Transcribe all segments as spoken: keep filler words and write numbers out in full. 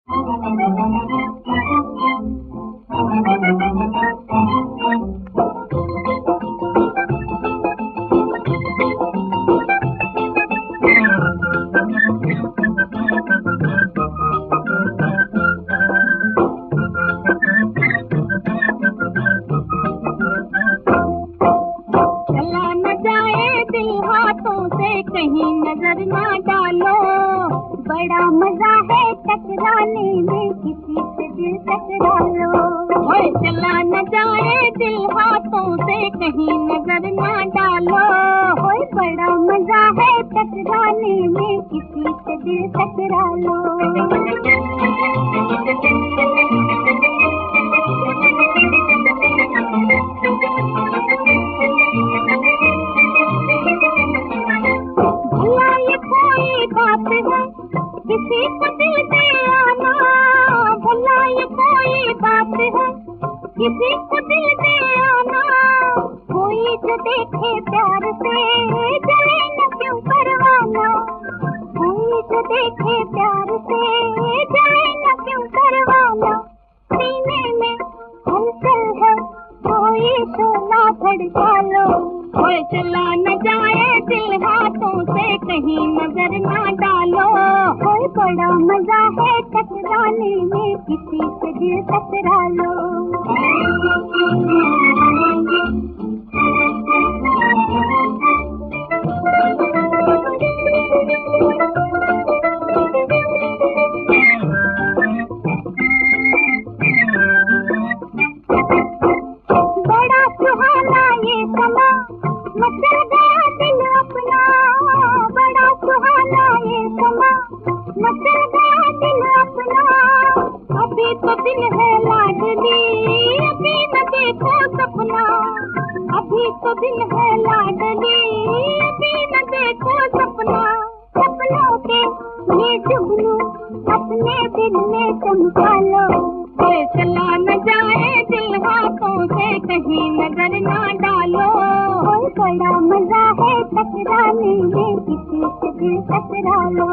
कहीं नजर ना डालो, बड़ा मजा है टकराने में, किसी से दिल टकरा लो। ओए चला न जाए दिल हाथों से, कहीं नजर ना डालो। ओए बड़ा मजा है टकराने में, किसी से दिल टकरा लो। बात है किसी को दिल दे आना, भला ये कोई बात है किसी को दिल दे आना। कोई जो देखे प्यार से जले न क्यों करवाना, कोई जो देखे प्यार से जले न क्यों करवाना। सीने में हलचल है कोई शोला भड़का लो। ओए चला न जाए दिल हाथों से, कहीं नजर ना डालो। ओए बड़ा मजा है टकराने में, किसी से दिल टकरा लो। बड़ा सुहाना ये समा मचल गया दिल अपना, बड़ा सुहाना ये समा मचल गया दिल अपना। अभी तो दिल है लाडली, अभी न देखो सपना। अभी तो दिल है लाडली, अभी न देखो सपना। सपनों के ये जुगनू अपने दिल में चमका लो। ओए चला न जाए दिल हाथों से, कहीं नजर ना डालो। ओए बड़ा मजा है टकराने में, किसी से दिल टकरा लो।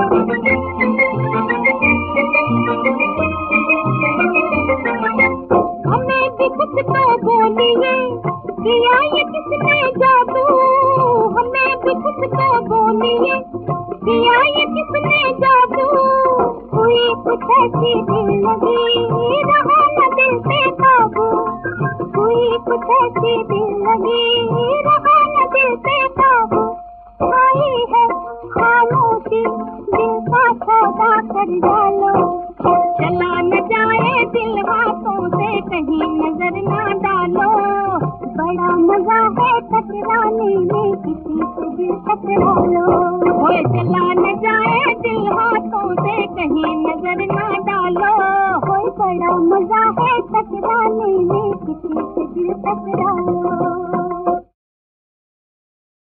हमें भी कुछ तो बोलिए, किया ये किसने जादू। हमें भी कुछ तो बोलिए, किया ये किसने जादू। हुई कुछ ऐसी दिल लगी, रहा न दिल से काबू। हुई कुछ ऐसी दिल लगी, रहा न दिल से काबू। आई है खामोशी, दिल का सौदा कर डालो। चला न जाए दिल हाथों से, कहीं नजर ना डालो। बड़ा मजा है टकराने में, किसी से दिल टकरा लो। ओए चला न जाए दिल हाथों से, कहीं नजर ना डालो। ओए बड़ा मजा है टकराने में, किसी से दिल टकरा लो।